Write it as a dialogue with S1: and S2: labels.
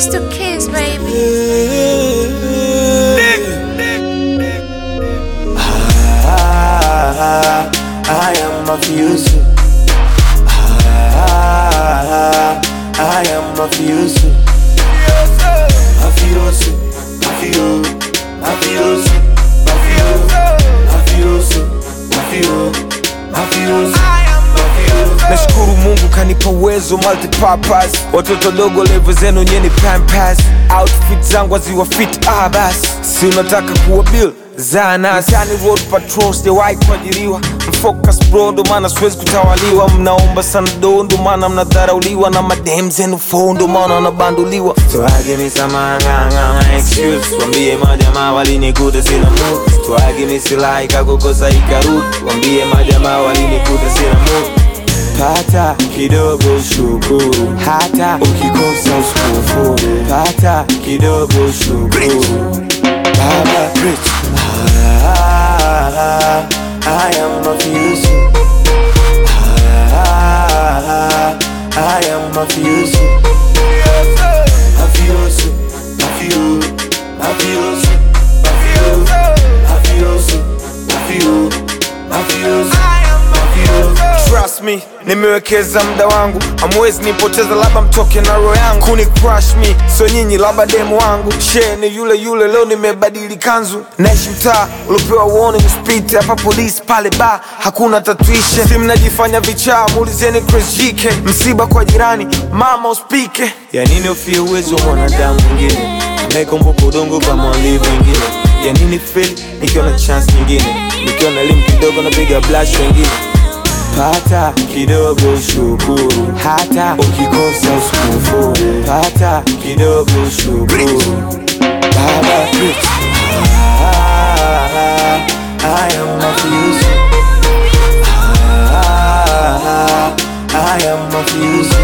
S1: Rest in peace, baby.
S2: I am mafioso. I am mafioso. Mafioso, mafioso, mafioso, mafioso, mafioso, mafioso. Nashukuru Mungu kanipa uwezo multipurpose. Watoto dogo level zenu nyeni pampas. Outfit zangu waziwa fit basi. Si unataka kuwa bill Zana Zani road patrol sijawahi kuajiriwa. Mfocus bro ndo maana siwezi kutawaliwa. Mnaomba sana do ndo maana mnadharauliwa. Na madem zenu phone ndo maana wanabanduliwa. So I give me some excuse. Wambie majamaa walinikuta sina mood. So I give me silai kakukosa ikarudi. Wambie majamaa walinikuta sina mood. Pata kidogo shukuru, hata ukikosa usikufuru. Pata kidogo shukuru. Baba preach. I am mafioso. I am mafioso. Mafioso, mafioso, mafioso, mafioso, mafioso, mafioso. Trust me, nimewekeza mda wangu. Hamwezi nipoteza labda mtoke na roho yangu. Kuni crush me, so nyinyi labda demo wangu. Share ni yule leo nimebadili kanzu. Naishi mtaa, ulopewa warning speed. Hapa police pale bar, hakuna tatuishe. Si mnajifanya vichaa, muulizeni Chris GK. Msiba kwa jirani, mama uspike. Ya nini ufie uwezo wa mwanadamu mwingine? Nakumbuka udongo kama walivu wengine. Ya nini feel, nikiona chance nyingine. Nikiona elimu kidogo napiga blush wengine. Pata kidogo shukuru, hata ukikosa usikufuru. Pata kidogo shukuru. Baba preach. I am mafioso. I am mafioso.